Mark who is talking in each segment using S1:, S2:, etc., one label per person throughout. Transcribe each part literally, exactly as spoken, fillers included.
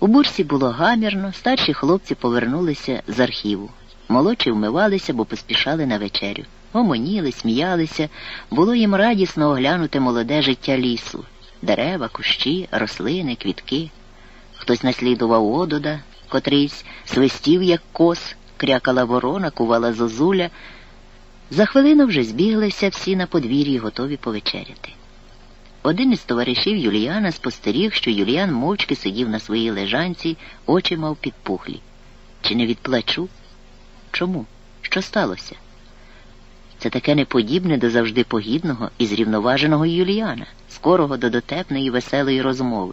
S1: бурсі було гамірно, старші хлопці повернулися з архіву. Молодші вмивалися, бо поспішали на вечерю. Гомоніли, сміялися, було їм радісно оглянути молоде життя лісу. Дерева, кущі, рослини, квітки. Хтось наслідував одуда, котрийсь свистів, як кос, крякала ворона, кувала зозуля. За хвилину вже збіглися всі на подвір'ї, готові повечеряти. Один із товаришів Юліяна спостеріг, що Юліян мовчки сидів на своїй лежанці, очі мав підпухлі. Чи не від плачу? Чому? Що сталося? Це таке неподібне до завжди погідного і зрівноваженого Юліяна, скорого до дотепної і веселої розмови.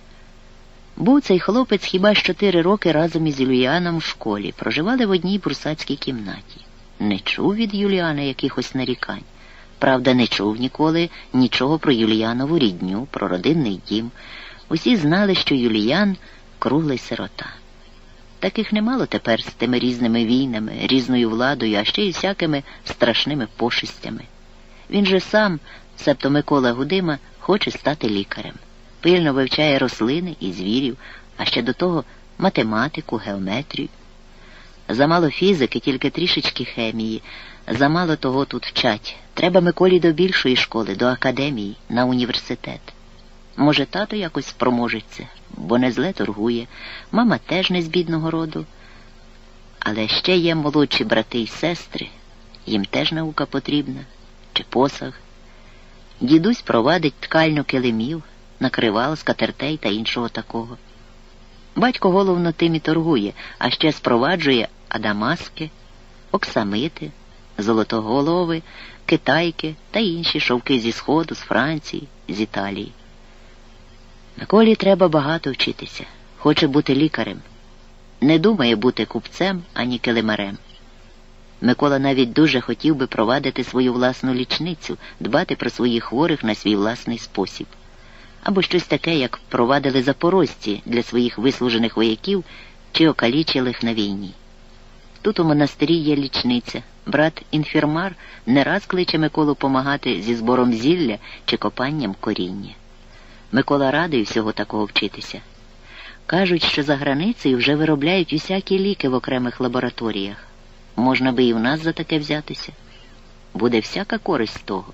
S1: Був цей хлопець хіба ж чотири роки разом із Юліаном в школі, проживали в одній бурсацькій кімнаті. Не чув від Юліана якихось нарікань. Правда, не чув ніколи нічого про Юліанову рідню, про родинний дім. Усі знали, що Юліян – круглий сирота. Таких немало тепер з тими різними війнами, різною владою, а ще й всякими страшними пошестями. Він же сам, себто Микола Гудима, хоче стати лікарем. Пильно вивчає рослини і звірів, а ще до того математику, геометрію. Замало фізики, тільки трішечки хемії. Замало того тут вчать. Треба Миколі до більшої школи, до академії, на університет. Може, тато якось спроможеться, бо не зле торгує. Мама теж не з бідного роду. Але ще є молодші брати й сестри. Їм теж наука потрібна. Чи посаг. Дідусь провадить ткальню килимів, накривал, скатертей та іншого такого. Батько головно тим і торгує, а ще спроваджує адамаски, оксамити, золотоголови, китайки та інші шовки зі Сходу, з Франції, з Італії. Миколі треба багато вчитися. Хоче бути лікарем. Не думає бути купцем, ані килимарем. Микола навіть дуже хотів би провадити свою власну лічницю, дбати про своїх хворих на свій власний спосіб. Або щось таке, як провадили запорожці для своїх вислужених вояків чи окалічилих на війні. Тут у монастирі є лічниця. Брат-інфірмар не раз кличе Миколу помагати зі збором зілля чи копанням коріння. Микола радий всього такого вчитися. Кажуть, що за границею вже виробляють усякі ліки в окремих лабораторіях. Можна би і в нас за таке взятися. Буде всяка користь з того.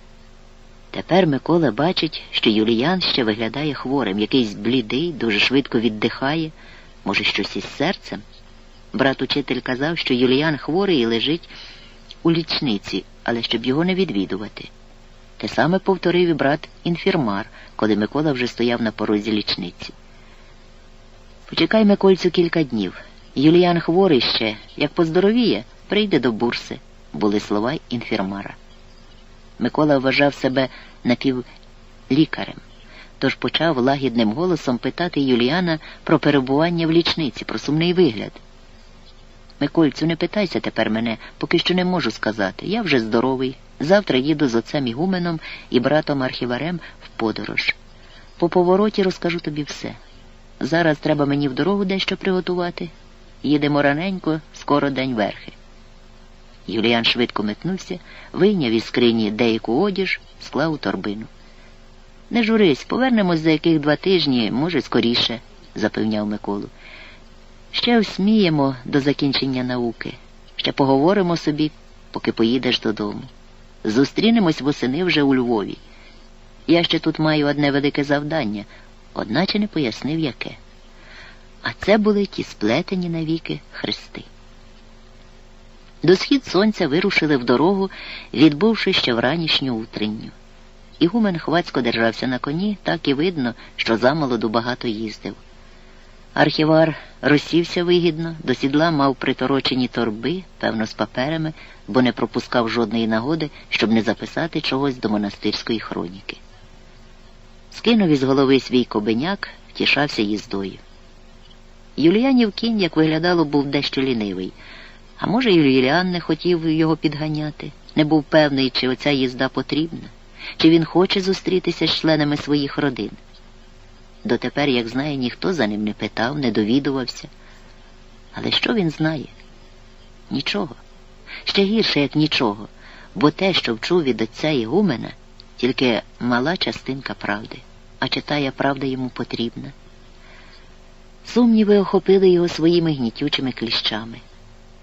S1: Тепер Микола бачить, що Юліян ще виглядає хворим, якийсь блідий, дуже швидко віддихає, може, щось із серцем. Брат-учитель казав, що Юліян хворий і лежить у лічниці, але щоб його не відвідувати. Те саме повторив і брат-інфірмар, коли Микола вже стояв на порозі лічниці. Почекай, Микольцю, кілька днів. Юліян хворий ще, як поздоровіє, прийде до бурси, були слова інфірмара. Микола вважав себе напівлікарем, тож почав лагідним голосом питати Юліяна про перебування в лічниці, про сумний вигляд. Микольцю, не питайся тепер мене, поки що не можу сказати. Я вже здоровий. Завтра їду з отцем Ігуменом і братом Архіварем в подорож. По повороті розкажу тобі все. Зараз треба мені в дорогу дещо приготувати. Їдемо раненько, скоро день верхи. Юліян швидко метнувся, вийняв із скрині деяку одіж, склав у торбину. Не журись, повернемось за яких два тижні, може, скоріше, запевняв Миколу. Ще осміємо до закінчення науки. Ще поговоримо собі, поки поїдеш додому. Зустрінемось восени вже у Львові. Я ще тут маю одне велике завдання, одначе не пояснив яке. А це були ті сплетені навіки хрести. До схід сонця вирушили в дорогу, відбувши ще вранішню утренню. Ігумен хвацько держався на коні, так і видно, що замолоду багато їздив. Архівар розсівся вигідно, до сідла мав приторочені торби, певно з паперами, бо не пропускав жодної нагоди, щоб не записати чогось до монастирської хроніки. Скинув із голови свій кобеняк, втішався їздою. Юліанів кінь, як виглядало, був дещо лінивий. А може, Юліан не хотів його підганяти, не був певний, чи оця їзда потрібна, чи він хоче зустрітися з членами своїх родин. Дотепер, як знає, ніхто за ним не питав, не довідувався. Але що він знає? Нічого. Ще гірше, як нічого, бо те, що вчув від отця Ігумена, тільки мала частинка правди, а чи тая правда йому потрібна. Сумніви охопили його своїми гнітючими кліщами.